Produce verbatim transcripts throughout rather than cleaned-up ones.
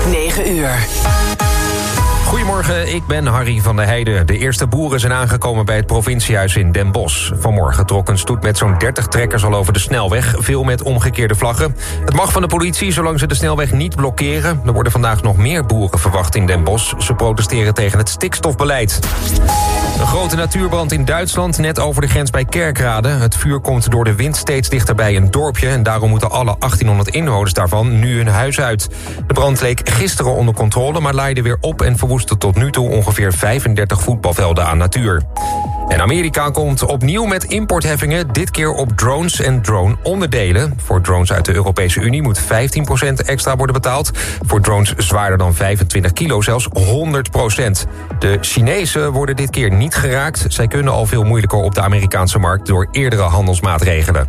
negen uur. Goedemorgen, ik ben Harry van der Heijden. De eerste boeren zijn aangekomen bij het provinciehuis in Den Bosch. Vanmorgen trok een stoet met zo'n dertig trekkers al over de snelweg. Veel met omgekeerde vlaggen. Het mag van de politie, zolang ze de snelweg niet blokkeren. Er worden vandaag nog meer boeren verwacht in Den Bosch. Ze protesteren tegen het stikstofbeleid. Een grote natuurbrand in Duitsland, net over de grens bij Kerkrade. Het vuur komt door de wind steeds dichter bij een dorpje... en daarom moeten alle achttienhonderd inwoners daarvan nu hun huis uit. De brand leek gisteren onder controle, maar laaide weer op... en verwoestte tot nu toe ongeveer vijfendertig voetbalvelden aan natuur. En Amerika komt opnieuw met importheffingen, dit keer op drones en drone-onderdelen. Voor drones uit de Europese Unie moet vijftien procent extra worden betaald. Voor drones zwaarder dan vijfentwintig kilo zelfs honderd procent. De Chinezen worden dit keer niet geraakt. Zij kunnen al veel moeilijker op de Amerikaanse markt door eerdere handelsmaatregelen.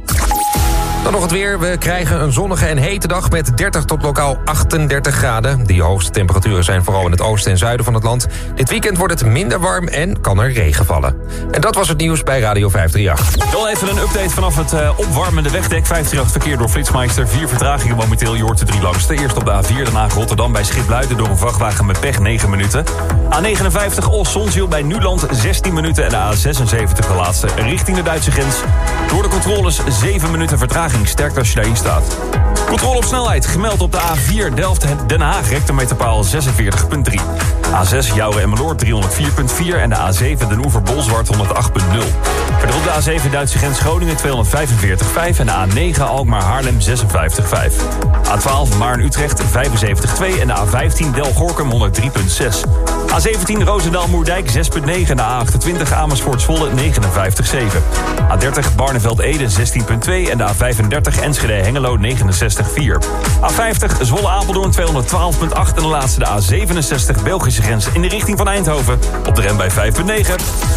Dan nog het weer. We krijgen een zonnige en hete dag met dertig tot lokaal achtendertig graden. Die hoogste temperaturen zijn vooral in het oosten en zuiden van het land. Dit weekend wordt het minder warm en kan er regen vallen. En dat was het nieuws bij Radio vijfhonderdachttien. Wel even een update vanaf het uh, opwarmende wegdek. vijfhonderdachttien verkeer door Flitsmeister. Vier vertragingen momenteel. Je hoort de drie langste. Eerst op de A vier, Den Haag Rotterdam bij Schipluiden door een vrachtwagen met pech negen minuten. A negenenvijftig Os-Zonzeel bij Nuland zestien minuten. En de A zesenzeventig de laatste richting de Duitse grens. Door de controles zeven minuten vertraging. Sterkt als je daarin staat. Controle op snelheid gemeld op de A vier Delft-Den Haag, hectometerpaal zesenveertig komma drie. A zes Jouren en Meloord driehonderdvier komma vier en de A zeven Den Oever-Bolzwart honderdachttien komma nul. Verder op de A zeven Duitse grens Groningen tweehonderdvijfenveertig komma vijf en de A negen Alkmaar-Haarlem zesenvijftig komma vijf. A twaalf Maarn-Utrecht vijfenzeventig komma twee en de A vijftien Del-Gorkum honderddrie komma zes. A zeventien Roosendaal-Moerdijk zes komma negen en de A achtentwintig Amersfoort-Zwolle negenenvijftig komma zeven. A dertig Barneveld-Ede zestien komma twee en de A vijfendertig Enschede-Hengelo negenenzestig komma vier. A vijftig Zwolle-Apeldoorn tweehonderdtwaalf komma acht en de laatste de A zevenenzestig Belgische grens in de richting van Eindhoven op de rem bij vijf komma negen.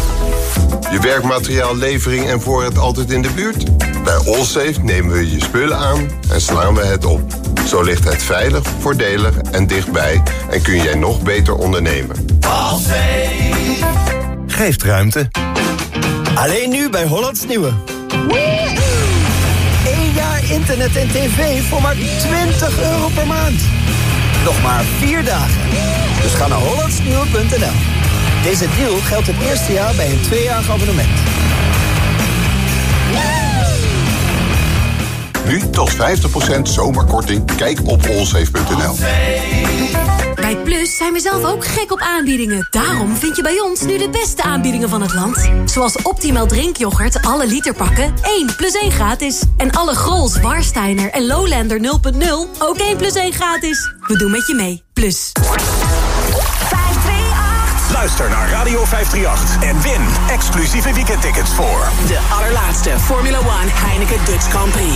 Je werkmateriaal, levering en voorraad altijd in de buurt? Bij Allsafe nemen we je spullen aan en slaan we het op. Zo ligt het veilig, voordelig en dichtbij en kun jij nog beter ondernemen. Allsafe geeft ruimte. Alleen nu bij Hollands Nieuwe. Eén jaar internet en tv voor maar twintig euro per maand. Nog maar vier dagen. Dus ga naar hollandsnieuwe punt n l. Deze deal geldt het eerste jaar bij een tweejarig abonnement. Nu tot vijftig procent zomerkorting. Kijk op allsafe punt n l. Bij Plus zijn we zelf ook gek op aanbiedingen. Daarom vind je bij ons nu de beste aanbiedingen van het land. Zoals Optimal drinkyoghurt, alle literpakken, één plus één gratis. En alle Grols, Warsteiner en Lowlander nul punt nul, ook één plus één gratis. We doen met je mee. Plus. Luister naar Radio vijfhonderdachttien en win exclusieve weekendtickets voor de allerlaatste Formula One Heineken Dutch Grand Prix.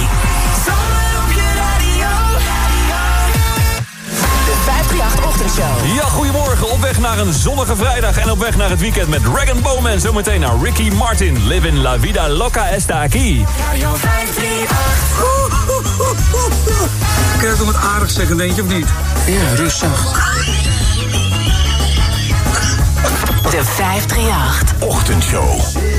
De vijfhonderdachttien Ochtendshow. Ja, goedemorgen. Op weg naar een zonnige vrijdag en op weg naar het weekend met Rag and Bone. En zometeen naar Ricky Martin. Livin' La Vida Loca Está Aquí. Radio vijfhonderdachttien. Kun je toch wat aardig zeggen, denk je, of niet? Ja, rustig. De vijfhonderdachttien Ochtendshow.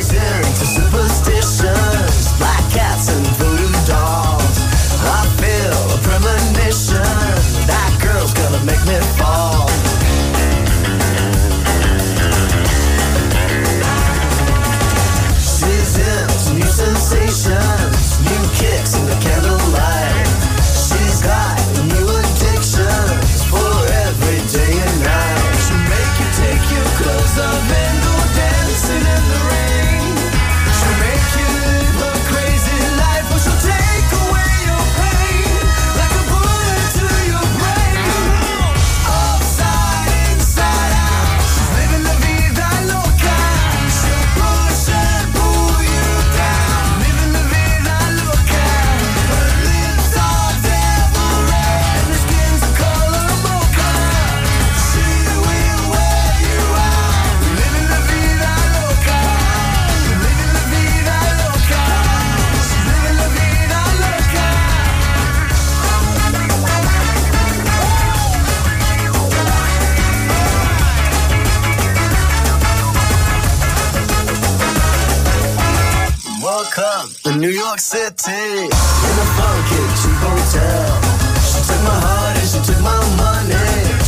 Welcome to New York City, in a funky cheap hotel. She took my heart and she took my money.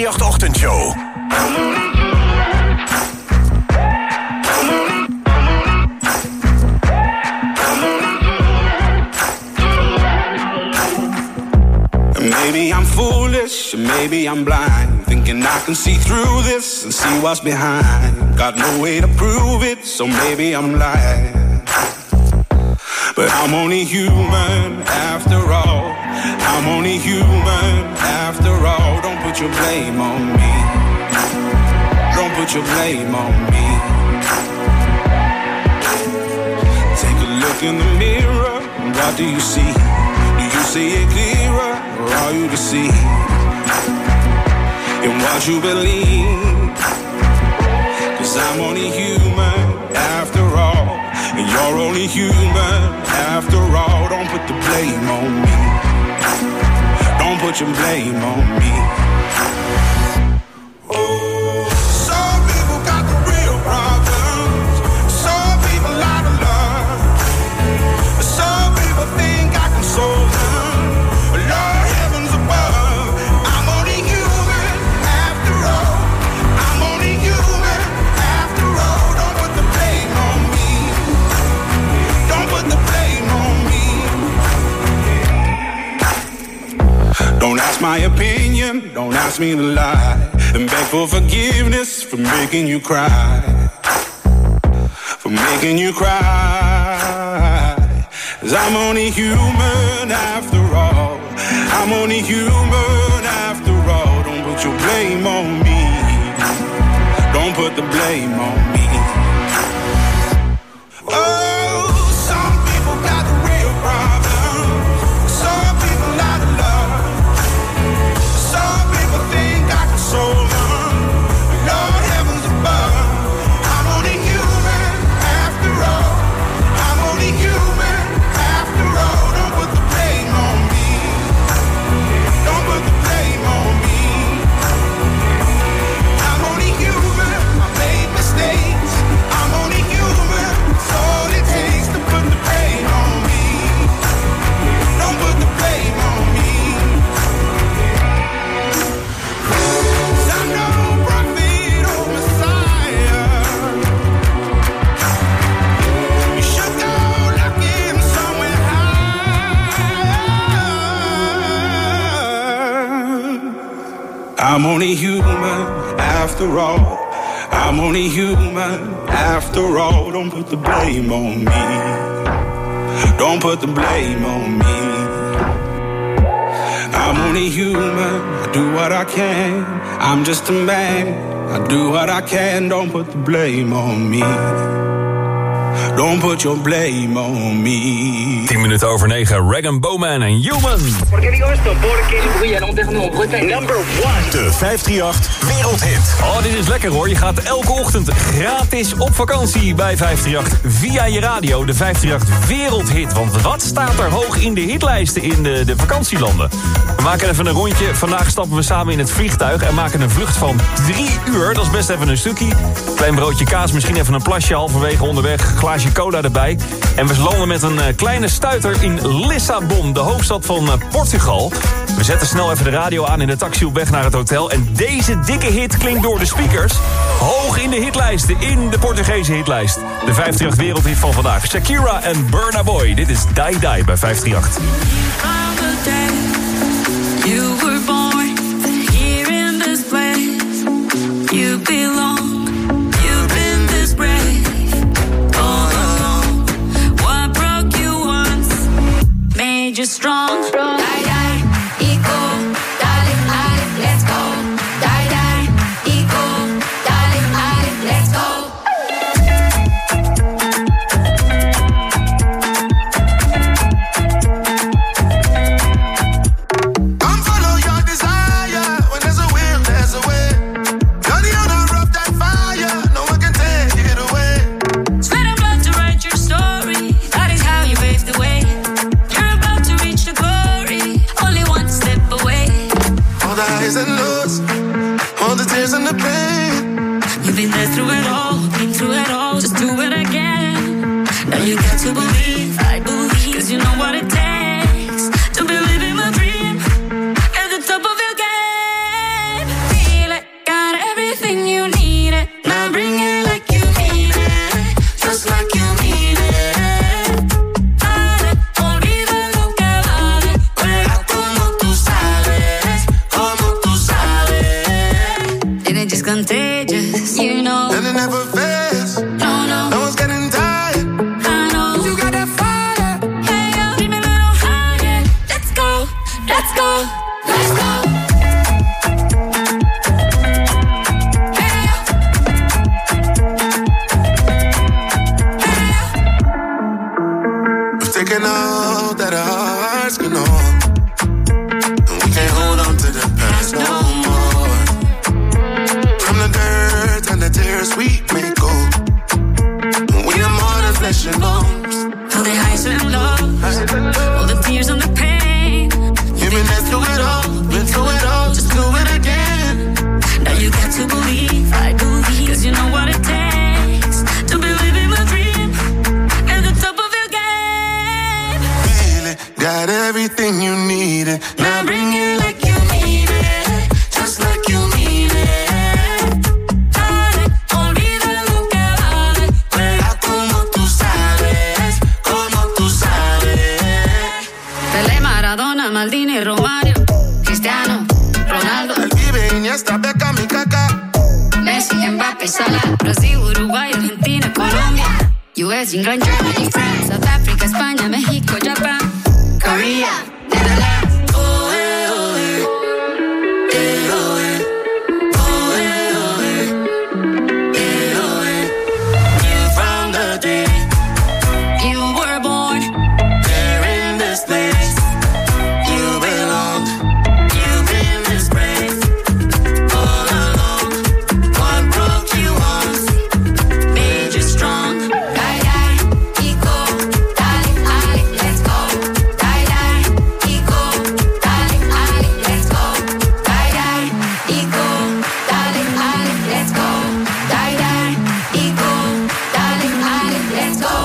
vijfdrieënhalf Ochtendshow. Maybe I'm foolish, maybe I'm blind, thinking I can see through this and see what's behind. Got no way to prove it, so maybe I'm lying. But I'm only human after all. I'm only human after all. Don't put your blame on me. Don't put your blame on me. Take a look in the mirror, what do you see? Do you see it clearer, or are you deceived in what you believe? 'Cause I'm only human after all, and you're only human after all. Don't put the blame on me. Don't put your blame on me. Some people got the real problems. Some people out of love. Some people think I can solve them. Lord heavens above, I'm only human after all. I'm only human after all. Don't put the blame on me. Don't put the blame on me. Don't ask my opinion, don't ask me to lie, and beg for forgiveness for making you cry. For making you cry. 'Cause I'm only human after all. I'm only human after all. Don't put your blame on me. Don't put the blame on me. Oh, some people got the real problems. Some people out of love. Some people think I can solve them. Lord heavens above, I'm only human after all. I'm only human after all. Don't put the blame on me. Don't put the blame on me. I'm only human. I made mistakes. I'm only human. It's all it takes to put the blame on me. Don't put the blame on me. 'Cause I'm no prophet or Messiah. You should go looking somewhere high. I'm only human after all. I'm only human after all. Don't put the blame on me. Don't put the blame on me. I'm only human. I do what I can. I'm just a man. I do what I can. Don't put the blame on me. Don't put your blame on me. tien minuten over negen, Rag Bowman en Human. Number one. De vijfdrieënhalf Wereldhit. Oh, dit is lekker hoor. Je gaat elke ochtend gratis op vakantie bij vijfdrieënhalf via je radio. De vijfdrieënhalf Wereldhit. Want wat staat er hoog in de hitlijsten in de, de vakantielanden? We maken even een rondje. Vandaag stappen we samen in het vliegtuig en maken een vlucht van drie uur. Dat is best even een stukje. Klein broodje kaas, misschien even een plasje halverwege onderweg. Glaasje cola erbij. En we landen met een uh, kleine stuiter in Lissabon, de hoofdstad van uh, Portugal. We zetten snel even de radio aan in de taxi op weg naar het hotel. En deze dikke hit klinkt door de speakers. Hoog in de hitlijsten, in de Portugese hitlijst. De vijfdrieënhalf Wereldhit van vandaag. Shakira en Burna Boy. Dit is Die Die bij vijfdrieënhalf. You were born here in this place. You belong. You've been this brave all along. What broke you once made you strong. Die, die, eco, darling, I, let's go. Die, die, eco, darling, I, let's go. Been there through it all, been through it all, just do it again. Now you got to believe, I believe, cause you know what it takes to believe in my dream, at the top of your game. Feel let's go, let's go. Taking all that our hearts can hold, and we can't hold on to the past no more. From the dirt and the tears we may go, we are more than flesh and bones. All the highs and lows, all the tears and the pain. You've been there through it all, been through it all, just do it again. Now you got to believe, I believe, cause you know what it takes to believe in a dream at the top of your game. Got everything you needed. Now bring it like you need it, just like you mean it. Dale, olvida lo que vale. Juega como tú sabes, como tú sabes. Pelé, Maradona, Maldini, Romario, Cristiano, Ronaldo, El Vive, Iniesta, Beckham y Kaká. Messi, Mbappé, Salah, Brasil, Uruguay, Argentina, Colombia, U S, England, Germany, France, South Africa, España, México, Japan, Korea, Netherlands. Oh, eh, oh, eh. Eh, oh, eh. Oh, eh, oh, eh. Eh, oh, eh. You found the day You were born there in this place. You belong. You've been this brave all along. What broke you once made you strong. Die, die, y go, dale, dale, let's go. Die, die, y go, dale, dale, let's go. Die, die, y go, dale, dale, let's go. Die, die, y go, dale, dale, let's go.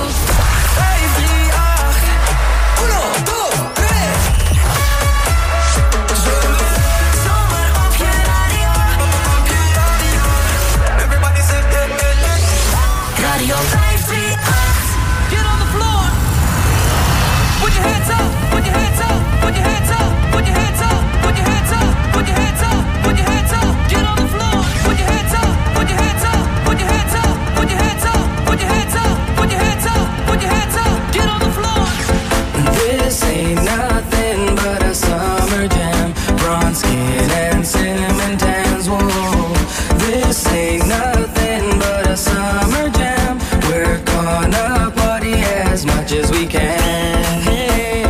Radio vijf drie acht. Get on the floor. Put your hands up. Put your hands up. Put your hands up. Put your hands up. Put your hands up. Put your hands up. Put your hands up. Get on the floor. Put your hands up. Put your hands up. Put your hands up. Put your hands up. Put your hands up. Put your hands up. Put your hands up. Get on the floor. This ain't nothing but a summer jam. Bronze skin and cinnamon tans. Whoa. This ain't nothing but a summer jam. We're gonna party as much as we can. Hey.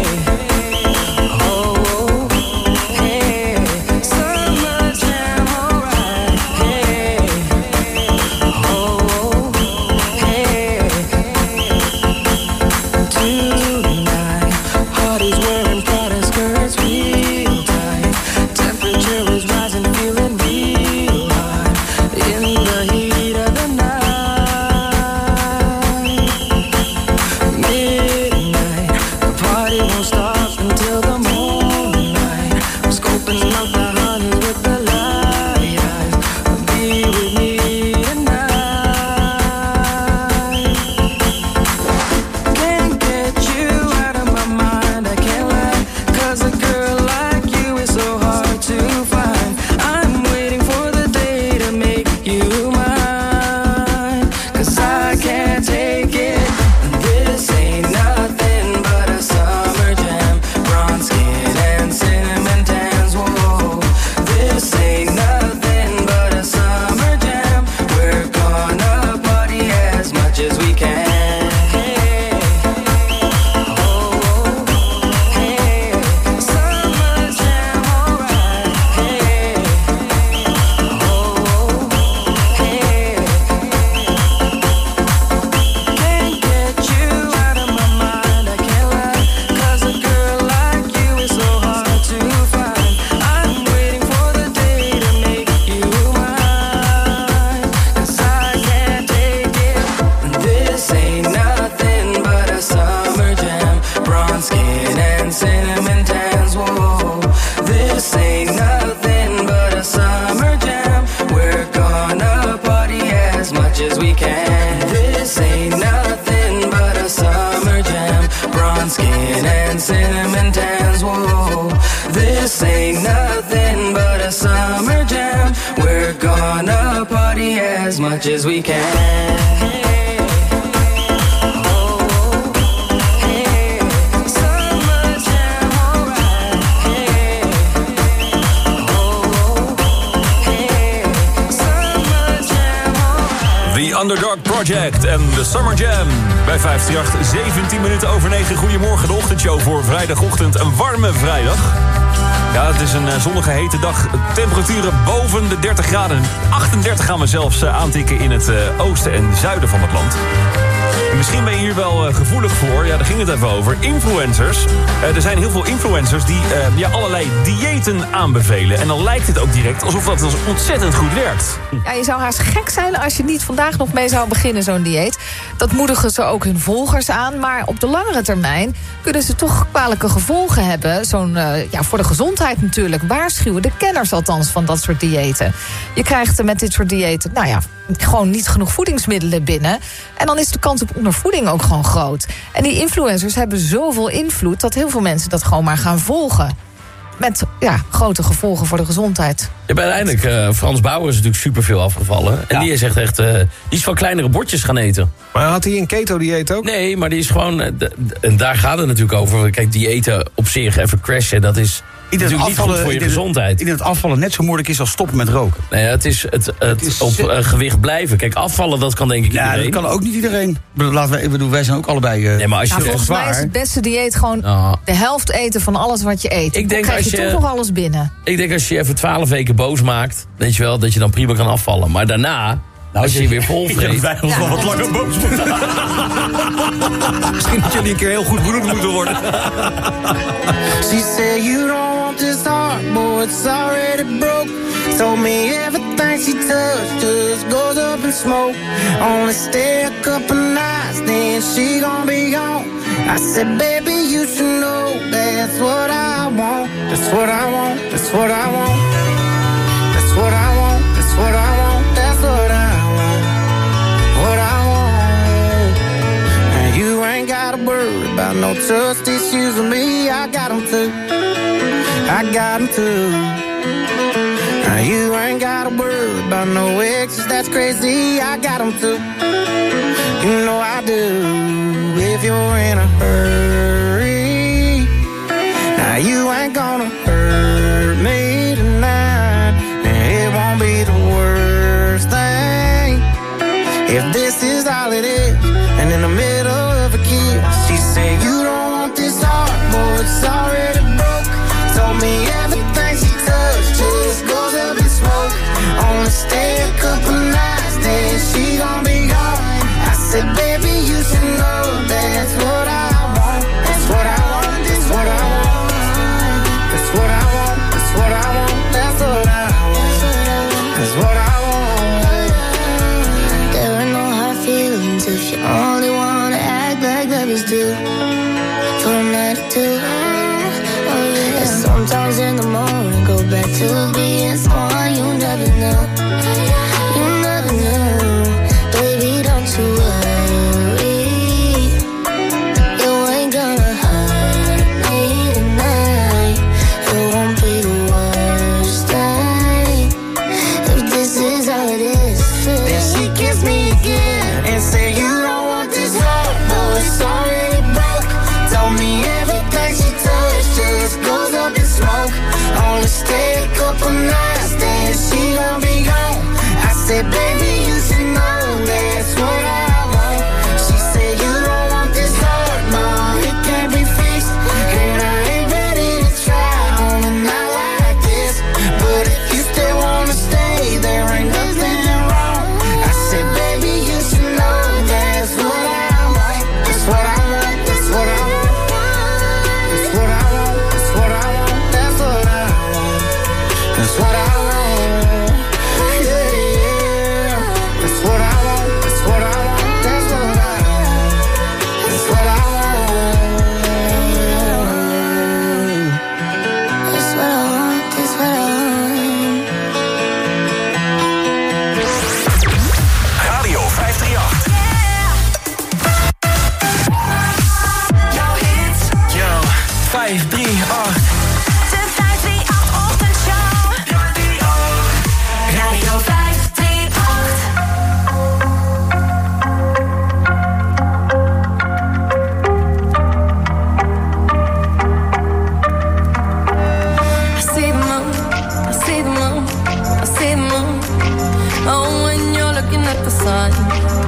Oh, hey. Summer jam, alright. Hey. Oh, hey. Tonight, party's wearing Prada skirts real tight. Temperature is rising, feeling real hot in the heat of the night. Midnight, the party won't stop until the moonlight. I'm scoping out the honey with the light eyes. Be with me tonight. Can't get you out of my mind, I can't lie. Cause a girl like you is so hard to find. I'm waiting for the day to make you mine. Cause I can't take it. This ain't nothing but a summer jam. Bronze skin and cinnamon tans. Whoa. This ain't nothing but a summer jam. We're gonna party as much as we can. Hey. Oh, hey. Summer jam, alright. Hey. Oh, hey. Can't get you out of my mind, I can't lie. Cause a girl like you is so hard to find. I'm waiting for the day to make you mine. Cause I can't take it. This ain't nothing but a summer jam. Bronze skin and cinnamon tans. Whoa. This ain't nothing but a summer jam. We're gonna party as much as we can. This ain't nothing but a summer jam. Bronze skin and cinnamon tans. Whoa. This ain't nothing but a summer jam. We're gonna party as much as we can. Hey. Oh, hey. Summer jam, alright. Hey. Underdog Project en The Summer Jam. Bij vijf drie acht, zeventien minuten over negen. Goedemorgen, de ochtendshow voor vrijdagochtend. Een warme vrijdag. Ja, het is een uh, zonnige hete dag. Temperaturen boven de dertig graden. achtendertig gaan we zelfs uh, aantikken in het uh, oosten en zuiden van het land. En misschien ben je hier wel uh, gevoelig voor. Ja, daar ging het even over. Influencers. Uh, er zijn heel veel influencers die uh, ja, allerlei diëten aanbevelen. En dan lijkt het ook direct alsof dat dus ontzettend goed werkt. Ja, je zou haast gek zijn als je niet vandaag nog mee zou beginnen, zo'n dieet. Dat moedigen ze ook hun volgers aan. Maar op de langere termijn kunnen ze toch kwalijke gevolgen hebben. Zo'n, uh, ja, voor de gezondheid natuurlijk. Waarschuwen de kenners althans van dat soort diëten. Je krijgt uh, met dit soort diëten, nou ja, gewoon niet genoeg voedingsmiddelen binnen. En dan is de kans op ondervoeding ook gewoon groot. En die influencers hebben zoveel invloed dat heel veel mensen dat gewoon maar gaan volgen. Met ja, grote gevolgen voor de gezondheid. Ja, maar uiteindelijk, uh, Frans Bauer is natuurlijk superveel afgevallen. En ja. die is echt, echt uh, die is van kleinere bordjes gaan eten. Maar had hij een keto-dieet ook? Nee, maar die is gewoon, uh, d- d- en daar gaat het natuurlijk over. Kijk, diëten op zich, even crashen, dat is... Ik denk natuurlijk niet goed voor je ik denk, gezondheid. Ik denk dat afvallen net zo moeilijk is als stoppen met roken. Nee, het is het, het, het is op uh, gewicht blijven. Kijk, afvallen, dat kan denk ik ja, iedereen. Dat kan ook niet iedereen. Laten wij, ik bedoel, wij zijn ook allebei... Uh, nee, maar als je nou, volgens mij is het beste dieet gewoon oh. de helft eten van alles wat je eet. Ik denk dan krijg je, je toch nog alles binnen. Ik denk als je je even twaalf weken boos maakt, weet je wel, dat je dan prima kan afvallen. Maar daarna... Nou, als je je weer vol vreet... Ik denk dat wij ons ja. wel wat langer boos moeten. Misschien dat jullie een keer heel goed broed moeten worden. She said you don't want this heart, boy, it's already broke. Told me everything she touched just goes up in smoke. Only stay a couple nights, then she gon' be gone. I said, baby, you should know that's what I want. That's what I want, that's what I want. That's what I want, that's what I want. That's what I want, what I want. And you ain't gotta worry about no trust issues with me. I got them too, I got them too. Now you ain't gotta worry about no exes, that's crazy. I got them too, you know I do. If you're in a hurry, now you ain't gonna hurt me tonight. And it won't be the worst thing if this is all it is. And in the middle of a kiss, she said, you don't want this heart, boy, it's already broke. Told me everything she touched just goes up in smoke. Only stay a couple nights, then she gon' be gone. I said, baby, you should know that's what I want. That's what I want, that's what I want. That's what I want, that's what I want. That's what I want, that's what I want. There are no hard feelings if you only wanna act like babies do. For a night or two, oh yeah. And sometimes in the morning go back to being someone you never knew. You never knew, baby, don't you worry. You ain't gonna hurt me tonight. It won't be the worst thing if this is all it is. Then she kissed me again and said, you don't want this heart, boy, it's already broke. Told me everything she touched just goes up in smoke. Only stay a couple nights, then she gon' be gone. I said, baby, you should know that's what I want. She said, you don't want this heart, no, it can't be fixed. And I ain't ready to try on a night like this. But if you still wanna stay, there ain't nothing wrong. I said, baby, you should know that's what I want. That's what I want, that's what I want. That's what I want, that's what I want. That's what I want, that's what I want. Yeah, yeah. That's what I want, that's what I want. That's what I want, that's what I want. That's what I want, that's what I want. Radio vijf drie acht. Jouw hits. Yo, vijf drie acht. De vijf drie acht ochtendshow. Radio. Radio vijf drie acht. I see the moon, I see the moon, I see the moon. Oh, when you're looking at the sun.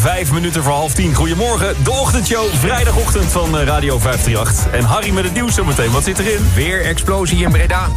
vijf minuten voor half tien. Goedemorgen, de ochtendshow, vrijdagochtend van Radio vijf drie acht. En Harry met het nieuws zometeen. Wat zit erin? Weer explosie in Breda.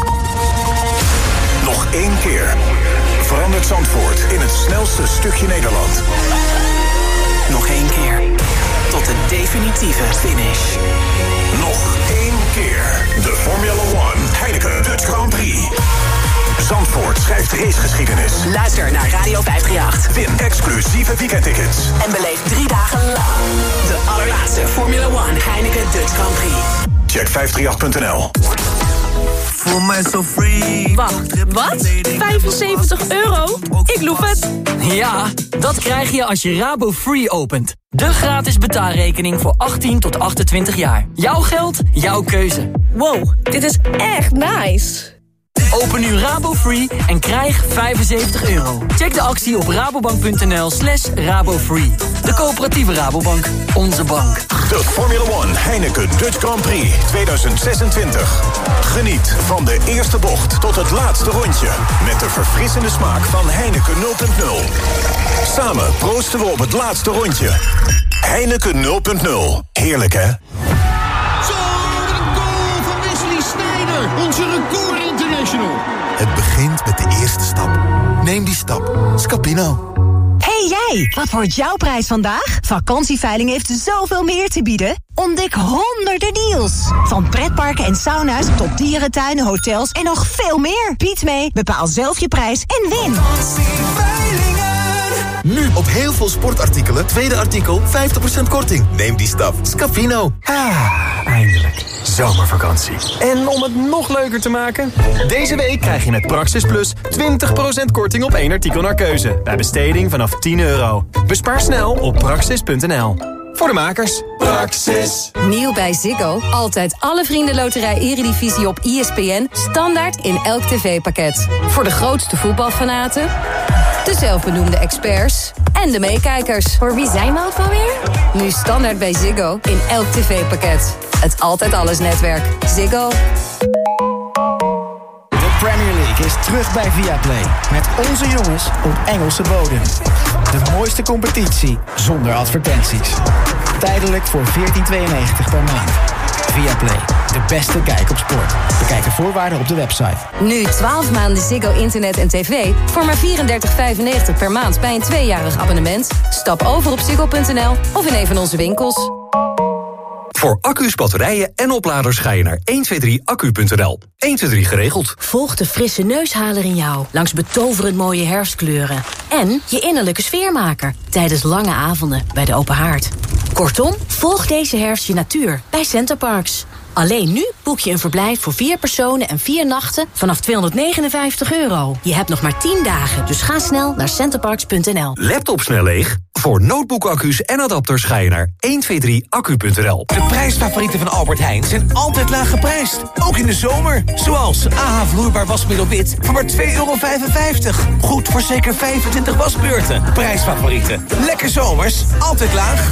Nog één keer verandert Zandvoort in het snelste stukje Nederland. Nog één keer. Tot de definitieve finish. Nog één keer de Formula One Heineken Dutch Grand Prix. Zandvoort schrijft racegeschiedenis. Luister naar Radio vijf drie acht. Win exclusieve weekendtickets. En beleef drie dagen lang de allerlaatste Formula One Heineken Dutch Grand Prix. Check vijf drie acht punt n l. Voel mij zo free. Wacht, wat? vijfenzeventig euro? Ik loef het. Ja, dat krijg je als je Rabo Free opent. De gratis betaalrekening voor achttien tot achtentwintig jaar. Jouw geld, jouw keuze. Wow, dit is echt nice. Open nu Rabo Free en krijg vijfenzeventig euro. Check de actie op rabobank.nl slash rabofree. De coöperatieve Rabobank. Onze bank. De Formula One Heineken Dutch Grand Prix tweeduizend zesentwintig. Geniet van de eerste bocht tot het laatste rondje. Met de verfrissende smaak van Heineken nul punt nul. Samen proosten we op het laatste rondje. Heineken nul punt nul. Heerlijk, hè? Zo, een goal van Wesley Sneijder. Onze record international. Het begint met de eerste stap. Neem die stap. Scapino. Hey jij, wat wordt jouw prijs vandaag? Vakantieveiling heeft zoveel meer te bieden. Ontdek honderden deals. Van pretparken en sauna's tot dierentuinen, hotels en nog veel meer. Bied mee, bepaal zelf je prijs en win. Nu op heel veel sportartikelen. Tweede artikel vijftig procent korting. Neem die stap. Scapino. Ah, eindelijk. Zomervakantie. En om het nog leuker te maken... Deze week krijg je met Praxis Plus twintig procent korting op één artikel naar keuze. Bij besteding vanaf tien euro. Bespaar snel op praxis punt n l. Voor de makers. Praxis. Nieuw bij Ziggo. Altijd alle Vrienden Loterij Eredivisie op I S P N. Standaard in elk tv-pakket. Voor de grootste voetbalfanaten, de zelfbenoemde experts en de meekijkers. Voor wie zijn we ook alweer? Nu standaard bij Ziggo in elk tv-pakket. Het Altijd Alles netwerk. Ziggo. De Premier League is terug bij Viaplay. Met onze jongens op Engelse bodem. De mooiste competitie zonder advertenties. Tijdelijk voor veertien tweeënnegentig per maand. Viaplay, de beste kijk op sport. Bekijk de voorwaarden op de website. Nu twaalf maanden Ziggo internet en tv voor maar vierendertig vijfennegentig per maand bij een tweejarig abonnement. Stap over op ziggo punt n l of in een van onze winkels. Voor accu's, batterijen en opladers ga je naar honderdtweeëntwintig accu punt n l. honderdtweeëntwintig geregeld. Volg de frisse neushaler in jou langs betoverend mooie herfstkleuren. En je innerlijke sfeermaker tijdens lange avonden bij de open haard. Kortom, volg deze herfst je natuur bij Centerparks. Alleen nu boek je een verblijf voor vier personen en vier nachten vanaf tweehonderdnegenenvijftig euro. Je hebt nog maar tien dagen, dus ga snel naar centerparks punt n l. Laptop snel leeg? Voor notebookaccu's en adapters ga je naar honderdtweeëntwintig accu punt n l. De prijsfavorieten van Albert Heijn zijn altijd laag geprijsd. Ook in de zomer. Zoals A H vloeibaar wasmiddel wit voor maar twee euro vijfenvijftig. Goed voor zeker vijfentwintig wasbeurten. Prijsfavorieten. Lekker zomers. Altijd laag.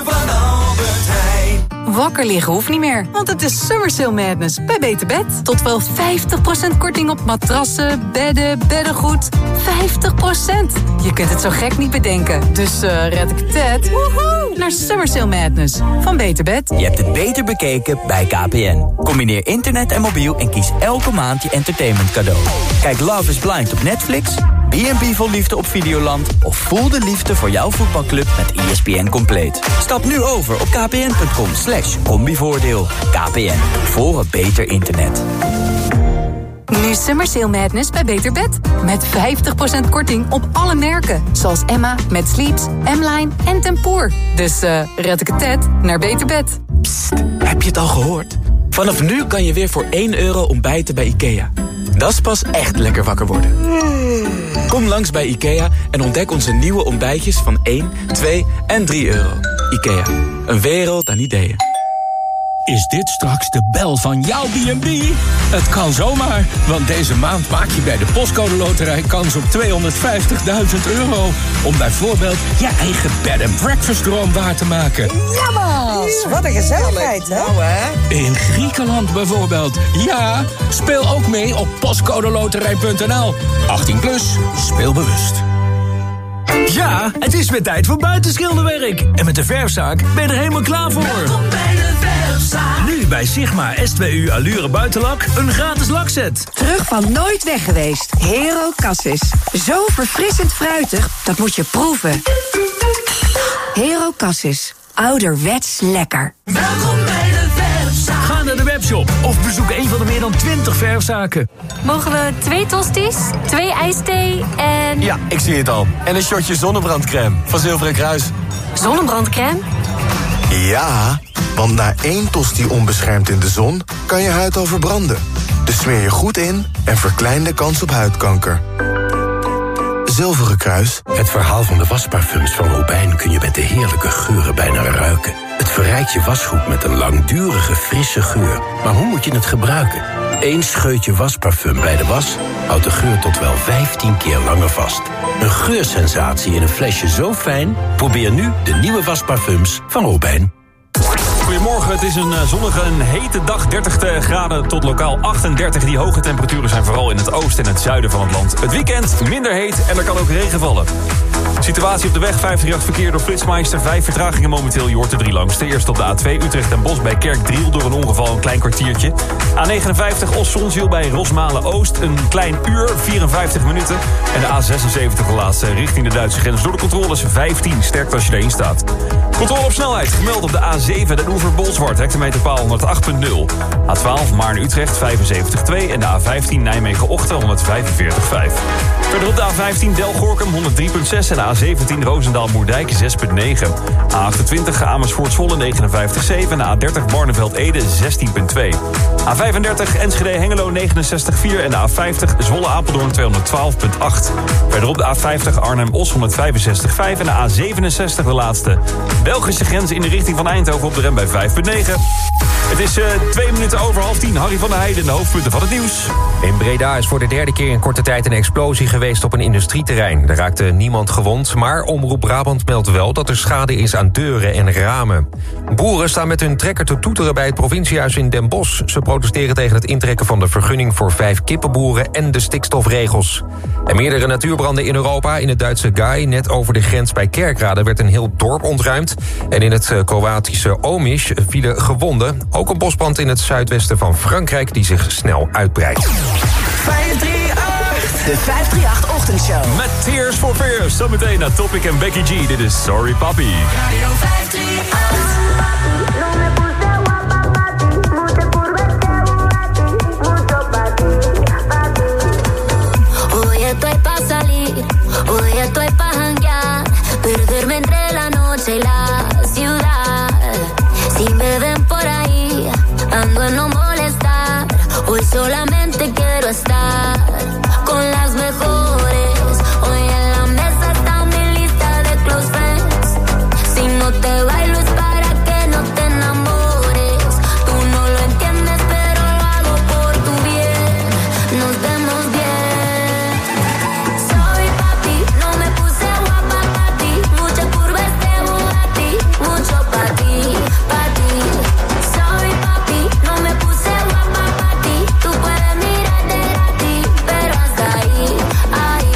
Wakker liggen hoeft niet meer, want het is Summer Sale Madness bij Beter Bed. Tot wel vijftig procent korting op matrassen, bedden, beddengoed. vijftig procent. Je kunt het zo gek niet bedenken. Dus uh, red ik het woehoe, naar Summer Sale Madness van Beter Bed. Je hebt het beter bekeken bij K P N. Combineer internet en mobiel en kies elke maand je entertainment cadeau. Kijk Love is Blind op Netflix, B en B vol liefde op Videoland of voel de liefde voor jouw voetbalclub met E S P N Compleet. Stap nu over op kpn punt com slash combivoordeel. K P N, voor een beter internet. Nu Summer Sale Madness bij Beter Bed. Met vijftig procent korting op alle merken. Zoals Emma, Met Sleeps, M-Line en Tempoor. Dus uh, red ik het tijd naar Beter Bed. Psst, heb je het al gehoord? Vanaf nu kan je weer voor één euro ontbijten bij IKEA. Dat is pas echt lekker wakker worden. Kom langs bij IKEA en ontdek onze nieuwe ontbijtjes van één, twee en drie euro. IKEA, een wereld aan ideeën. Is dit straks de bel van jouw B en B? Het kan zomaar, want deze maand maak je bij de Postcode Loterij kans op tweehonderdvijftigduizend euro. Om bijvoorbeeld je eigen bed and breakfast droom waar te maken. Jammer, wat een gezelligheid, hè? Nou, hè? In Griekenland bijvoorbeeld. Ja, speel ook mee op postcodeloterij punt n l. achttien plus, speel bewust. Ja, het is weer tijd voor buitenschilderwerk. En met de verfzaak ben je er helemaal klaar voor. Welkom bij de verfzaak. Nu bij Sigma S twee U Allure Buitenlak een gratis lakset. Terug van nooit weg geweest. Hero Cassis. Zo verfrissend fruitig, dat moet je proeven. Hero Cassis. Ouderwets lekker. Welkom bij de verfzaak. Ga naar de webshop of bezoek een van de meer dan twintig verfzaken. Mogen we twee tosties, twee ijsthee en... Ja, ik zie het al. En een shotje zonnebrandcrème van Zilveren Kruis. Zonnebrandcrème? Ja, want na één tosti onbeschermd in de zon kan je huid al verbranden. Dus smeer je goed in en verklein de kans op huidkanker. Zilveren Kruis. Het verhaal van de wasparfums van Robijn kun je met de heerlijke geuren bijna ruiken. Het verrijkt je wasgoed met een langdurige, frisse geur. Maar hoe moet je het gebruiken? Eén scheutje wasparfum bij de was houdt de geur tot wel vijftien keer langer vast. Een geursensatie in een flesje zo fijn? Probeer nu de nieuwe wasparfums van Robijn. Goedemorgen, het is een zonnige, een hete dag. dertig graden tot lokaal achtendertig. Die hoge temperaturen zijn vooral in het oosten en het zuiden van het land. Het weekend minder heet en er kan ook regen vallen. Situatie op de weg, vijfhonderdachtendertig verkeer door Flitsmeister. Vijf vertragingen momenteel, je hoort de drie langste. Eerst op de A twee Utrecht en Bos bij Kerkdriel door een ongeval een klein kwartiertje. A negenenvijftig Os-Zonzeel bij Rosmalen-Oost een klein uur, vierenvijftig minuten. En de A zesenzeventig de laatste richting de Duitse grens door de controles vijftien. Sterkt als je erin staat. Controle op snelheid, gemeld op de A zeven Den Oever-Bolsward, hectometerpaal honderdachttien komma nul. A twaalf Maarn-Utrecht vijfenzeventig komma twee en de A vijftien Nijmegen-Ochten honderdvijfenveertig komma vijf. Verder op de A vijftien Delgorkum honderd drie komma zes en de A zeventien Roosendaal-Moerdijk zes komma negen. A achtentwintig Amersfoort-Zwolle negenenvijftig komma zeven en de A dertig Barneveld-Ede zestien komma twee. A vijfendertig Enschede-Hengelo negenenzestig komma vier en de A vijftig Zwolle-Apeldoorn tweehonderdtwaalf komma acht. Verder op de A vijftig Arnhem-Os honderdvijfenzestig komma vijf en de A zevenenzestig de laatste. Belgische grens in de richting van Eindhoven op de rem bij vijf komma negen. Het is uh, twee minuten over half tien. Harry van der Heijden, de hoofdpunten van het nieuws. In Breda is voor de derde keer in korte tijd een explosie geweest op een industrieterrein. Er raakte niemand gewond, maar Omroep Brabant meldt wel dat er schade is aan deuren en ramen. Boeren staan met hun trekker te toeteren bij het provinciehuis in Den Bosch. Ze protesteren tegen het intrekken van de vergunning voor vijf kippenboeren en de stikstofregels. En meerdere natuurbranden in Europa. In het Duitse Gai, net over de grens bij Kerkrade, werd een heel dorp ontruimd. En in het Kroatische Omiš vielen gewonden. Ook een bosbrand in het zuidwesten van Frankrijk die zich snel uitbreidt. vijfhonderdachtendertig De vijfhonderdachtendertig Ochtendshow. Met Tears for Fears. Zometeen naar Topic en Becky G. Dit is Sorry Papi. Radio vijfhonderdachtendertig Hoy estoy pa' salir, hoy estoy pa' janguear, perderme entre la noche y la ciudad. Si me ven por ahí, ando en no molestar. Hoy solamente quiero estar con las mejores. Hoy en la mesa está mi lista de close friends. Si no te bailo es para que no te enamores. Tú no lo entiendes, pero lo hago por tu bien. Nos vemos bien. Sorry papi, no me puse guapa pa' ti. Mucha curva este Bugatti, mucho pa' ti, pa' ti. Sorry papi, no me puse guapa pa' ti. Tú puedes mirar de gratis, pero hasta ahí, ahí.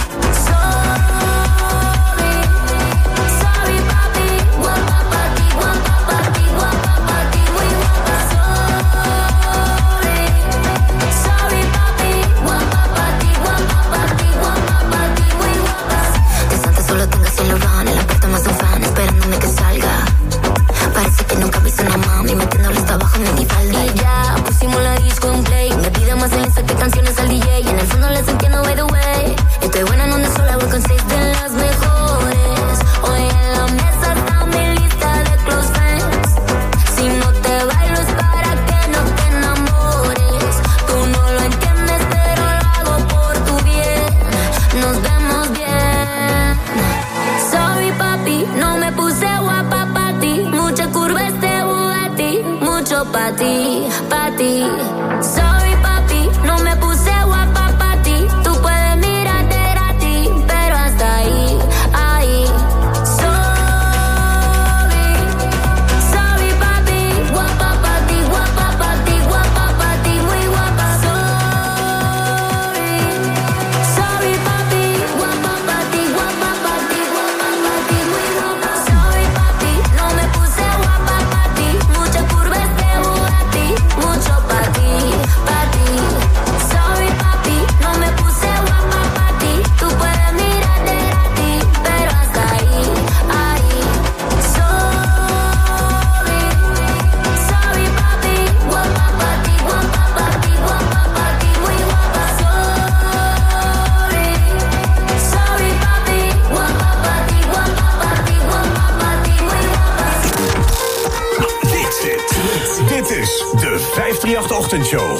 Sorry, sorry papi, guapa pa' ti, guapa pa' ti, guapa pa' ti, muy guapa. Sorry, sorry papi, guapa pa' ti, guapa pa' ti, guapa pa' ti, muy guapa. Desde antes solo tengo cielo van, en la puerta más un fan esperándome que salga. Parece que nunca viste una mami metiéndole hasta abajo en mi falda. Y ya pusimos la disco en play. Me pide más en Insta que canciones al D J. Y en el fondo les entiendo by the way. Estoy buena en donde sola voy con seis de las mejores. Hoy en la mesa está mi lista de close friends. Si no te bailo es para que no te enamores. Tú no lo entiendes pero lo hago por tu bien. Nos vemos bien. Sorry papi, no me puse guapa pa' ti. Mucha curva este Bugatti, mucho pa' ti, pa' ti. Sorry papi, no me puse guapa Ochtendshow.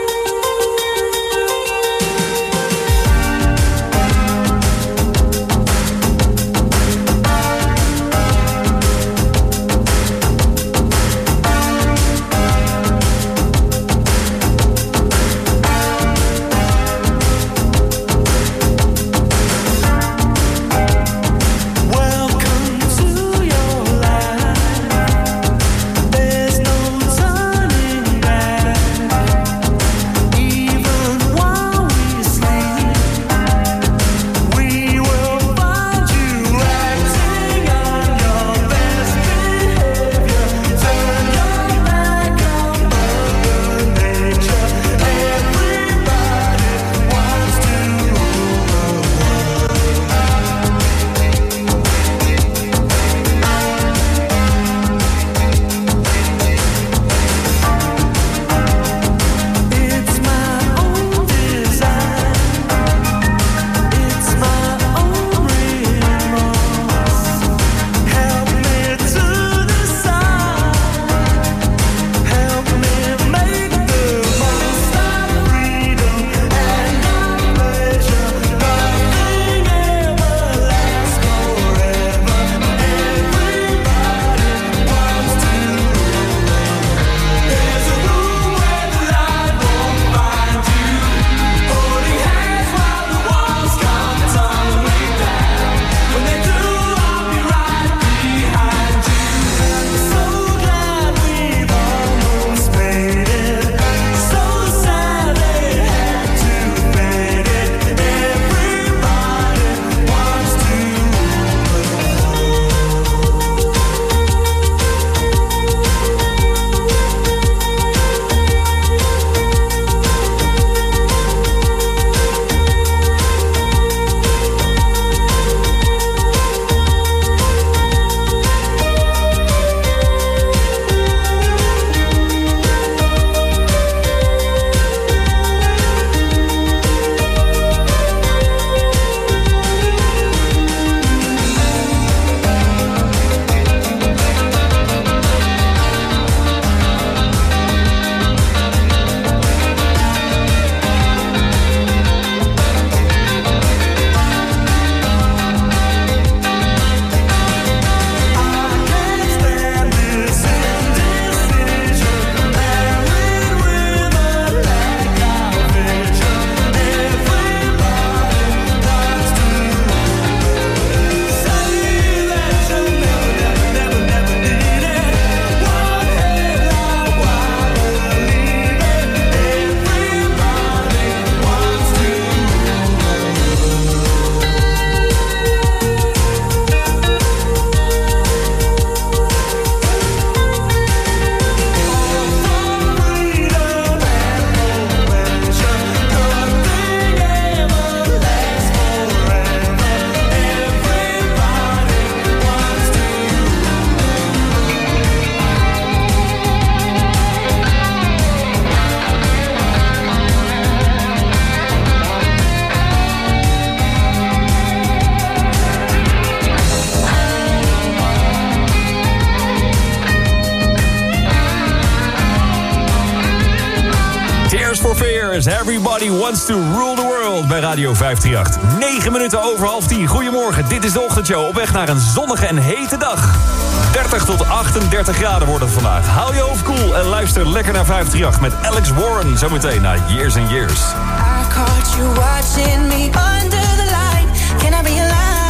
Everybody Wants to Rule the World bij Radio vijf drie acht. negen minuten over half tien. Goedemorgen, dit is de Ochtendshow. Op weg naar een zonnige en hete dag. dertig tot achtendertig graden wordt het vandaag. Hou je hoofd koel en luister lekker naar vijf drie acht met Alex Warren. Zometeen naar Years and Years. I caught you watching me under the light. Can I be a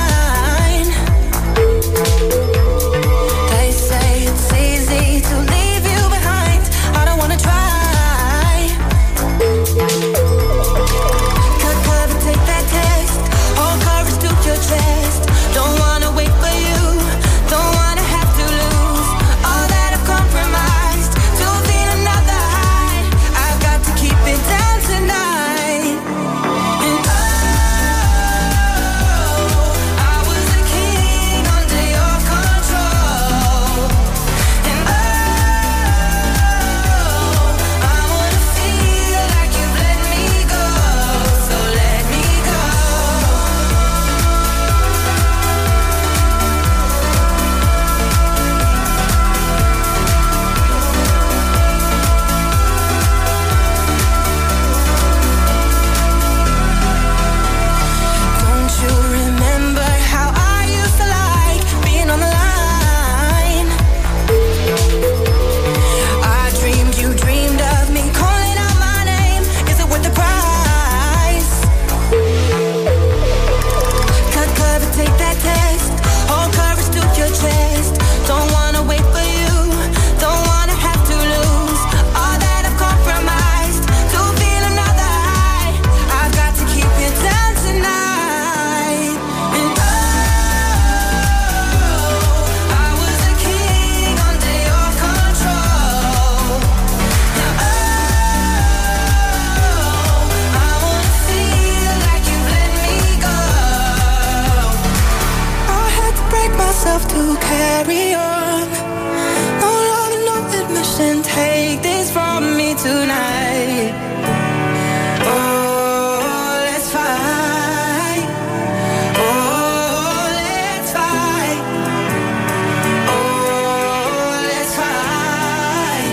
line? They say it's easy to leave you behind. I don't wanna try. Cut cover, take that test. Hold courage to your chest. Don't wanna wait for you. Don't wanna have to lose all that I've compromised to feel another high. I've got to keep it down tonight. And I carry on. No love, no admission. Take this from me tonight. Oh, let's fight. Oh, let's fight. Oh, let's fight.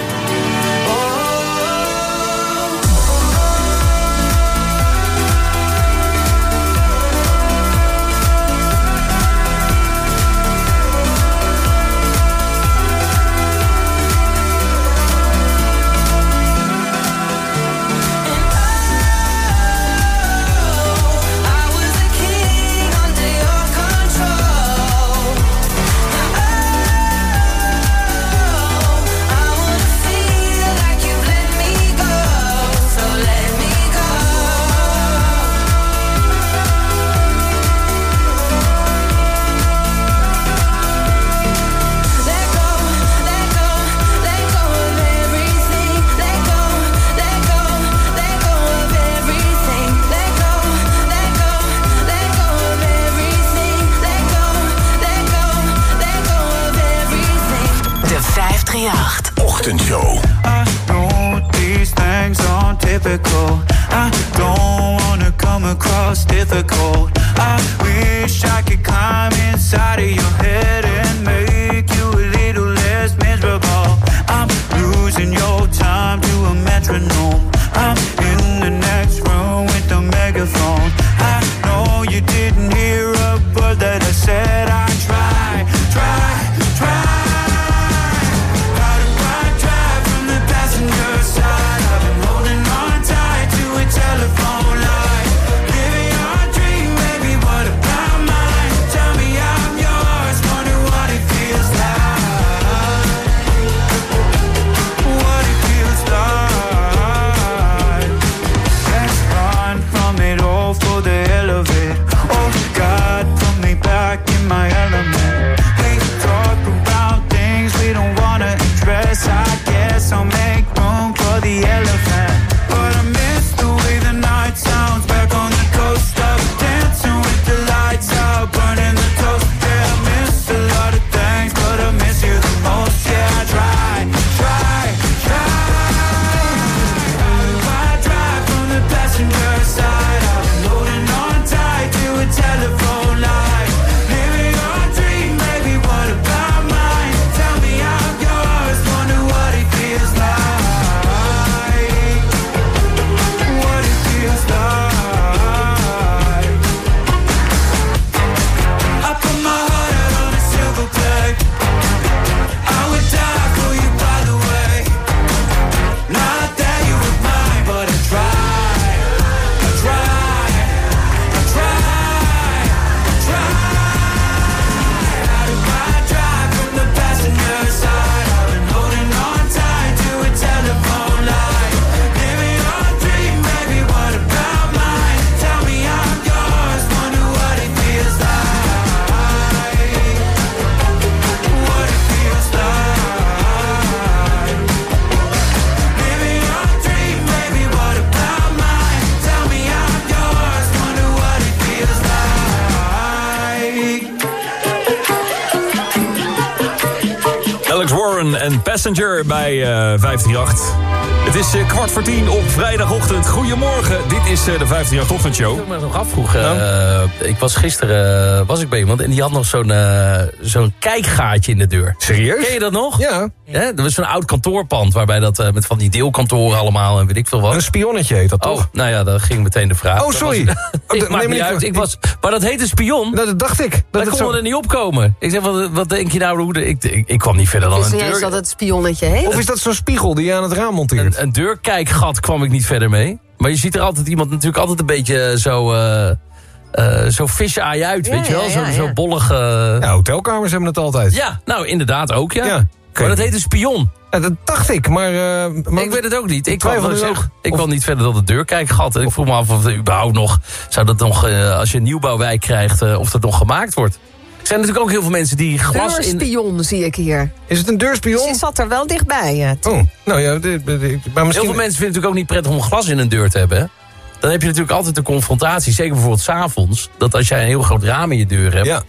Ochtendshow. I know these things aren't typical. I don't wanna come across difficult. I wish I could climb inside of your head and make you a little less miserable. I'm losing your time to a metronome. I'm in the next room with the megaphone. I know you didn't hear a word that I said. I try, try, try. Telephone line, living your dream, baby. What about mine? Tell me I'm yours. Wonder what it feels like. What it feels like. Let's run from it all for the hell of it. Oh God, put me back in my element. We talk about things we don't wanna address. I guess I'll make room for the elephant. But I miss the way the night sounds back on the coast. Up dancing with the lights out, burning the toast. Yeah, I miss a lot of things, but I miss you the most. Yeah, I try, try, try. How do I drive from the passenger side? I've been holding on tight to a telephone line. Living your dream, baby, what about mine? Tell me I'm yours, wonder what it feels like. En Passenger bij uh, vijfhonderdachtendertig. Het is uh, kwart voor tien op vrijdagochtend. Goedemorgen, dit is uh, de vijfhonderdachtendertig-ochtendshow. Ik me nog afvroeg. Uh, ja. Ik was gisteren uh, was ik bij iemand en die had nog zo'n uh, zo'n kijkgaatje in de deur. Serieus? Ken je dat nog? Ja. Ja, dat was zo'n oud kantoorpand waarbij dat uh, met van die deelkantoren allemaal en weet ik veel wat. Een spionnetje heet dat toch? Oh, nou ja, daar ging meteen de vraag. Oh, sorry. Was, ik maak niet uit. Ik was, maar dat heet een spion. Nou, dat dacht ik. Dat Wij konden zo... er niet opkomen. Ik zeg, wat, wat denk je nou? Hoe de, ik, ik, ik kwam niet verder dan dus een deur. Is dat het spionnetje heet? Of is dat zo'n spiegel die je aan het raam monteert? Een, een deurkijkgat kwam ik niet verder mee. Maar je ziet er altijd iemand natuurlijk altijd een beetje zo... Uh, Uh, zo fish-eye uit, ja, weet je wel? Ja, zo, ja, ja. zo bollige... Ja, hotelkamers hebben het altijd. Ja, nou inderdaad ook, ja. ja okay. Maar dat heet een spion. Ja, dat dacht ik, maar... Uh, maar ik weet het ook niet. Ik kwam, kwam, zeg, ik of... kwam niet verder dan de deurkijkgat. En ik vroeg me af of het überhaupt nog... Zou dat nog, uh, als je een nieuwbouwwijk krijgt, uh, of dat nog gemaakt wordt? Er zijn natuurlijk ook heel veel mensen die glas in... Deurspion zie ik hier. Is het een deurspion? Ze zat er wel dichtbij. Ja, oh, nou ja, de, de, de, maar misschien... Heel veel mensen vinden het natuurlijk ook niet prettig om glas in een deur te hebben, hè? Dan heb je natuurlijk altijd de confrontatie, zeker bijvoorbeeld 's avonds, dat als jij een heel groot raam in je deur hebt, ja.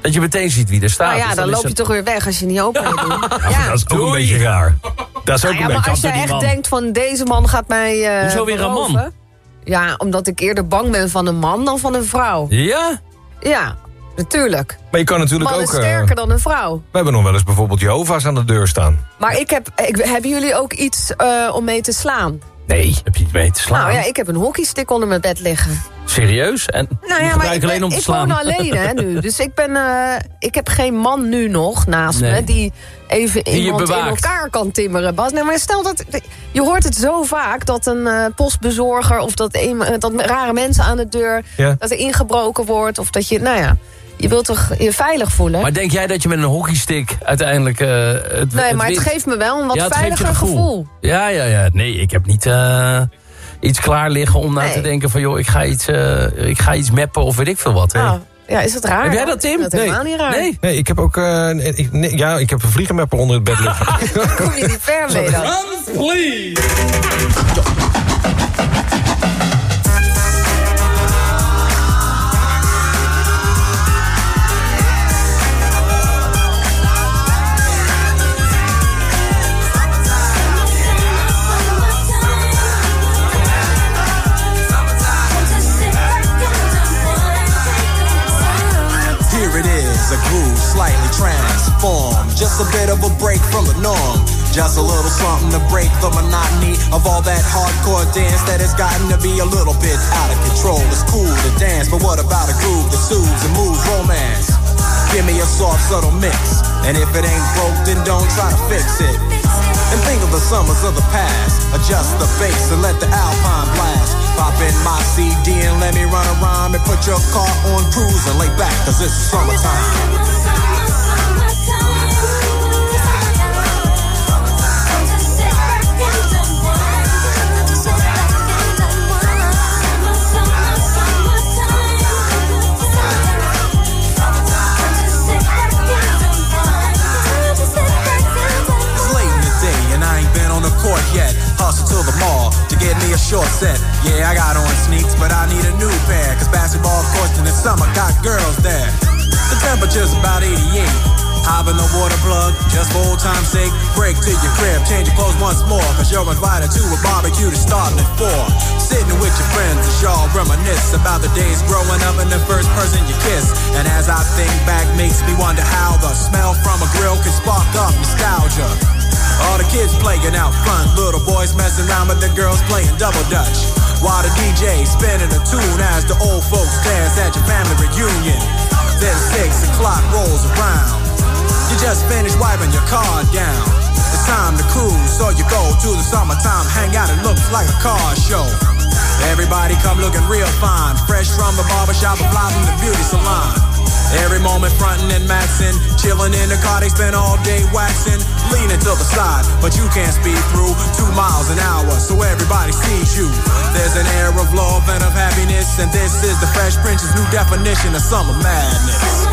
Dat je meteen ziet wie er staat. Nou ja, dus dan, dan loop is je het... toch weer weg als je niet open wil doen. Ja, ja. Dat is ook Doei. een beetje raar. Dat is ook nou ja, een maar beetje als je echt denkt van deze man gaat mij uh, Hoezo weer een man? beroven. Ja, omdat ik eerder bang ben van een man dan van een vrouw. Ja? Ja, natuurlijk. Maar je kan natuurlijk man ook... is sterker uh, dan een vrouw. We hebben nog wel eens bijvoorbeeld Jehovah's aan de deur staan. Maar ik heb, ik, hebben jullie ook iets uh, om mee te slaan? Nee, heb je niet mee te slaan? Nou ja, ik heb een hockeystick onder mijn bed liggen. Serieus? En nou ja, maar ik, ben, alleen om te ik slaan. woon alleen hè, nu. Dus ik, ben, uh, ik heb geen man nu nog naast nee. me... die even die iemand in elkaar kan timmeren, Bas. Nee, maar stel dat... Je hoort het zo vaak dat een uh, postbezorger... of dat, een, dat rare mensen aan de deur... Ja. dat er ingebroken wordt. Of dat je, nou ja... Je wilt toch je veilig voelen? Maar denk jij dat je met een hockeystick uiteindelijk... Uh, het, nee, het maar wint? het geeft me wel een wat ja, veiliger gevoel. gevoel. Ja, ja, ja. Nee, ik heb niet uh, iets klaar liggen om nee. na te denken van... joh, ik ga iets, uh, ik ga iets mappen of weet ik veel wat. Oh, ja, is het raar? Heb jij dat, Tim? Dat is helemaal nee. niet raar. Nee, nee ik heb ook... Uh, ik, nee, ja, ik heb een vliegenmapper onder het bed liggen. Daar kom je niet ver mee dan. Run, please! A groove slightly transformed, just a bit of a break from the norm, just a little something to break the monotony of all that hardcore dance that has gotten to be a little bit out of control. It's cool to dance, but what about a groove that soothes and moves romance? Give me a soft, subtle mix, and if it ain't broke, then don't try to fix it. And think of the summers of the past, adjust the bass and let the alpine blast. Pop in my C D and let me run around and put your car on cruise and lay back, cause it's summertime. Court yet, hustle to the mall to get me a short set. Yeah, I got on sneaks, but I need a new pair, cause basketball courts in the summer got girls there. The temperature's about eighty-eight. Hop in the water plug, just for old time's sake. Break to your crib, change your clothes once more, cause you're invited to a barbecue to start at four. Sitting with your friends as y'all reminisce about the days growing up and the first person you kiss. And as I think back, makes me wonder how the smell from a grill can spark up nostalgia. All the kids playing out front, little boys messing around with the girls playing double dutch. While the D J spinning a tune as the old folks dance at your family reunion. Then six o'clock rolls around. You just finished wiping your car down. It's time to cruise, so you go to the summertime hangout. It looks like a car show. Everybody come looking real fine, fresh from the barbershop or fly from the beauty salon. Every moment frontin' and maxin', chillin' in the car, they spend all day waxin', leaning to the side, but you can't speed through two miles an hour, so everybody sees you. There's an air of love and of happiness, and this is the Fresh Prince's new definition of summer madness.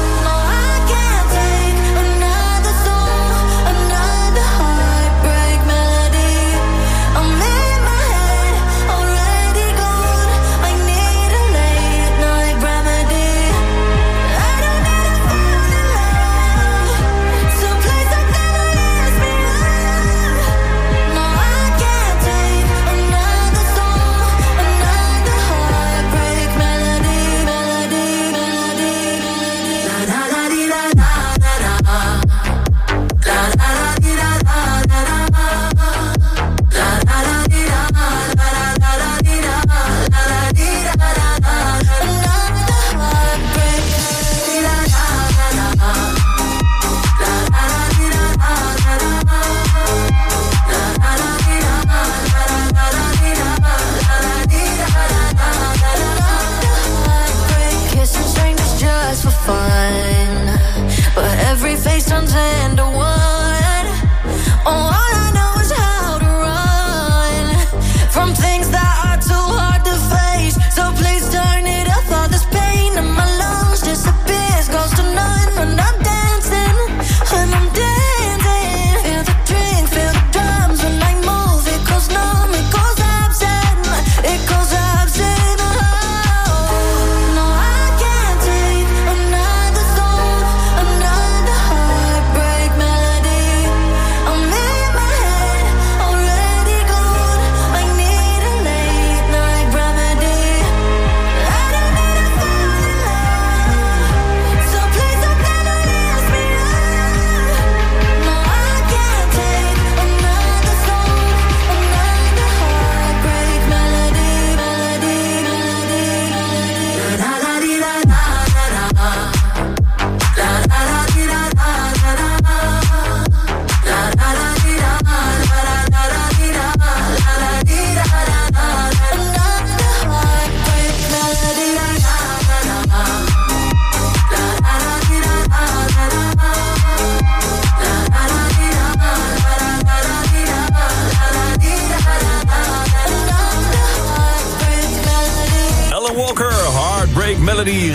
Break me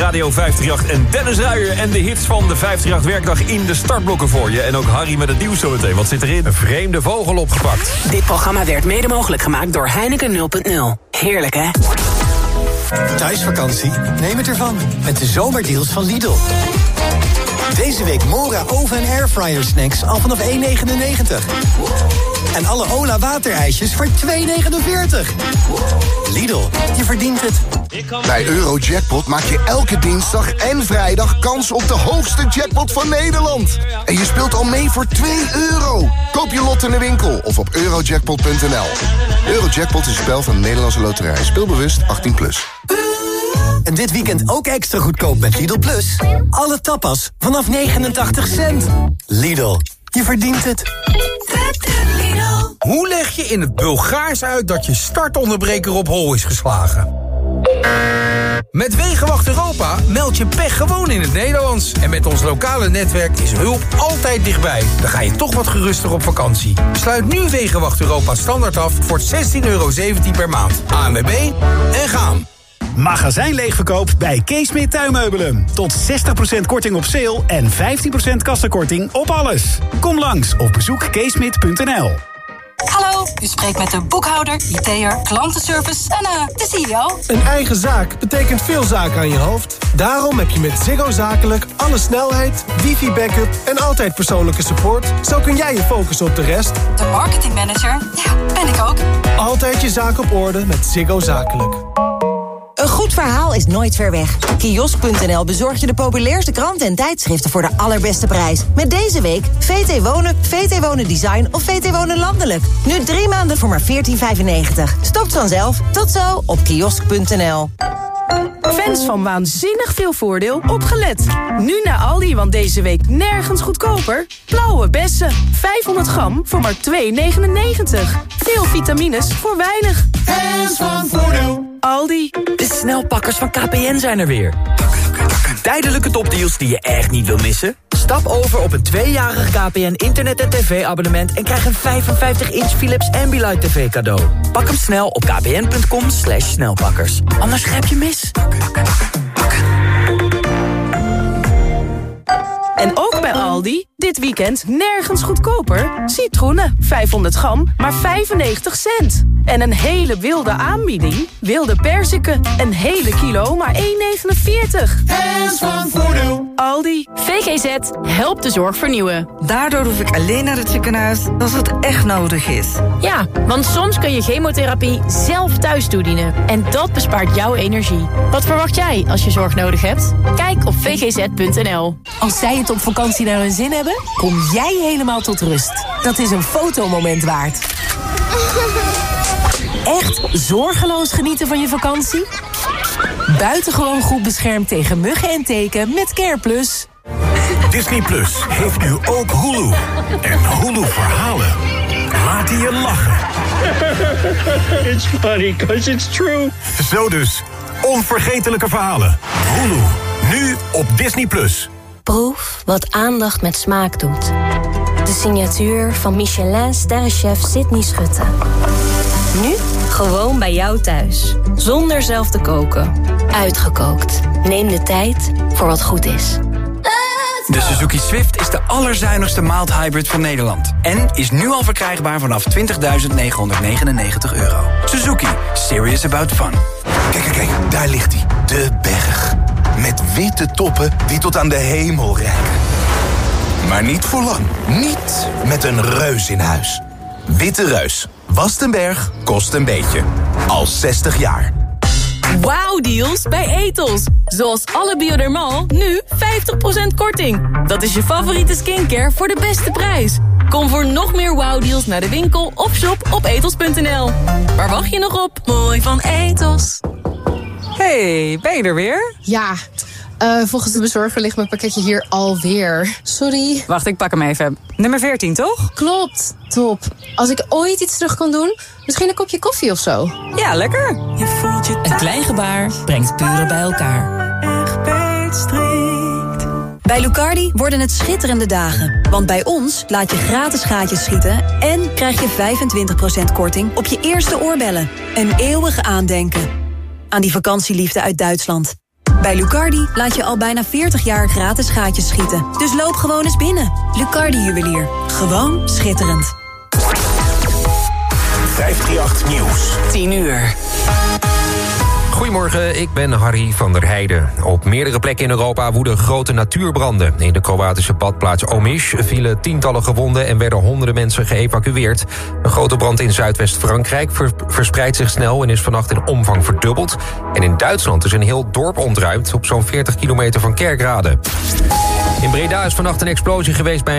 Radio vijfhonderdachtendertig en Dennis Ruijer. En de hits van de vijfhonderdachtendertig werkdag in de startblokken voor je. En ook Harry met het nieuws zometeen. Wat zit erin? Een vreemde vogel opgepakt. Dit programma werd mede mogelijk gemaakt door Heineken nul punt nul. Heerlijk, hè? Thuisvakantie? Neem het ervan. Met de zomerdeals van Lidl. Deze week Mora oven- en airfryer snacks al vanaf één negenennegentig. En alle Ola waterijsjes voor twee negenenveertig. Lidl, je verdient het. Bij Eurojackpot maak je elke dinsdag en vrijdag kans op de hoogste jackpot van Nederland. En je speelt al mee voor twee euro. Koop je lot in de winkel of op eurojackpot punt n l. Eurojackpot is een spel van de Nederlandse Loterij. Speelbewust achttien plus. En dit weekend ook extra goedkoop met Lidl Plus. Alle tapas vanaf negenentachtig cent. Lidl, je verdient het. Hoe leg je in het Bulgaars uit dat je startonderbreker op hol is geslagen? Met Wegenwacht Europa meld je pech gewoon in het Nederlands. En met ons lokale netwerk is hulp altijd dichtbij. Dan ga je toch wat geruster op vakantie. Sluit nu Wegenwacht Europa standaard af voor zestien euro zeventien per maand. A N W B en gaan. Magazijn leegverkoop bij Keesmeer Tuinmeubelen. Tot zestig procent korting op sale en vijftien procent kassakorting op alles. Kom langs of bezoek keesmeer punt n l. Hallo, u spreekt met de boekhouder, I T'er, klantenservice en uh, de C E O. Een eigen zaak betekent veel zaken aan je hoofd. Daarom heb je met Ziggo Zakelijk alle snelheid, wifi-backup en altijd persoonlijke support. Zo kun jij je focussen op de rest. De marketingmanager, ja, ben ik ook. Altijd je zaak op orde met Ziggo Zakelijk. Een goed verhaal is nooit ver weg. Kiosk punt n l bezorgt je de populairste kranten en tijdschriften voor de allerbeste prijs. Met deze week V T Wonen, V T Wonen Design of V T Wonen Landelijk. Nu drie maanden voor maar veertien vijfennegentig. Stopt vanzelf. Tot zo op kiosk punt n l. Fans van waanzinnig veel voordeel, opgelet. Nu naar Aldi, want deze week nergens goedkoper. Blauwe bessen, vijfhonderd gram voor maar twee negenennegentig. Veel vitamines voor weinig. Fans van voordeel. Aldi. De snelpakkers van K P N zijn er weer. Tijdelijke topdeals die je echt niet wil missen? Stap over op een tweejarig K P N internet- en tv-abonnement... en krijg een vijfenvijftig inch Philips Ambilight T V cadeau. Pak hem snel op kpn.com slash snelpakkers. Anders grijp je mis. En ook bij Aldi, dit weekend nergens goedkoper. Citroenen, vijfhonderd gram, maar vijfennegentig cent. En een hele wilde aanbieding. Wilde perziken, een hele kilo, maar één negenenveertig. Fans van voordeel. Aldi. V G Z helpt de zorg vernieuwen. Daardoor hoef ik alleen naar het ziekenhuis als het echt nodig is. Ja, want soms kun je chemotherapie zelf thuis toedienen. En dat bespaart jouw energie. Wat verwacht jij als je zorg nodig hebt? Kijk op v g z punt n l. Als zij het op vakantie naar hun zin hebben, kom jij helemaal tot rust. Dat is een fotomoment waard. Echt zorgeloos genieten van je vakantie? Buitengewoon goed beschermd tegen muggen en teken met CarePlus. Disney Plus heeft nu ook Hulu. En Hulu verhalen laten je lachen. It's funny because it's true. Zo dus, onvergetelijke verhalen. Hulu, nu op Disney Plus. Proef wat aandacht met smaak doet. De signatuur van Michelin-sterrenchef Sydney Schutte. Nu gewoon bij jou thuis. Zonder zelf te koken. Uitgekookt. Neem de tijd voor wat goed is. De Suzuki Swift is de allerzuinigste mild hybrid van Nederland. En is nu al verkrijgbaar vanaf twintigduizend negenhonderdnegenennegentig euro. Suzuki. Serious about fun. Kijk, kijk, kijk. Daar ligt hij. De berg. Met witte toppen die tot aan de hemel reiken. Maar niet voor lang. Niet met een reus in huis. Witte Reus. Wast een berg, kost een beetje. Al zestig jaar. Wauw-deals bij Ethos. Zoals alle Biodermal, nu vijftig procent korting. Dat is je favoriete skincare voor de beste prijs. Kom voor nog meer wauw-deals naar de winkel of shop op ethos punt n l. Waar wacht je nog op? Mooi van Ethos. Hey, ben je er weer? Ja, uh, volgens de bezorger ligt mijn pakketje hier alweer. Sorry. Wacht, ik pak hem even. Nummer veertien, toch? Klopt, top. Als ik ooit iets terug kan doen, misschien een kopje koffie of zo. Ja, lekker. Je voelt je Een klein gebaar brengt buren bij elkaar. echt beetstrikt. Bij Lucardi worden het schitterende dagen. Want bij ons laat je gratis gaatjes schieten en krijg je vijfentwintig procent korting op je eerste oorbellen. Een eeuwig aandenken aan die vakantieliefde uit Duitsland. Bij Lucardi laat je al bijna veertig jaar gratis gaatjes schieten. Dus loop gewoon eens binnen. Lucardi Juwelier. Gewoon schitterend. vijfdrieënachtig Nieuws. tien uur. Goedemorgen, ik ben Harry van der Heijden. Op meerdere plekken in Europa woeden grote natuurbranden. In de Kroatische badplaats Omiš vielen tientallen gewonden en werden honderden mensen geëvacueerd. Een grote brand in Zuidwest-Frankrijk ver- verspreidt zich snel en is vannacht in omvang verdubbeld. En in Duitsland is een heel dorp ontruimd op zo'n veertig kilometer van Kerkrade. In Breda is vannacht een explosie geweest bij een